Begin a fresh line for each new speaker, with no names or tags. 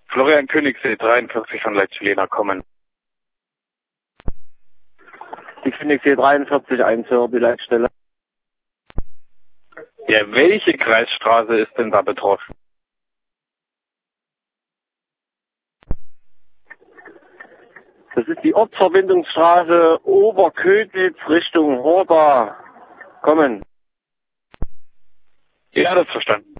Florian Königssee 43 von Leitschlena kommen.
Die Königssee 43, 1 die Leitstelle.
Ja, welche Kreisstraße ist denn da betroffen?
Das ist die Ortsverbindungsstraße Oberköditz Richtung Horda. Kommen.
Ja, das verstanden.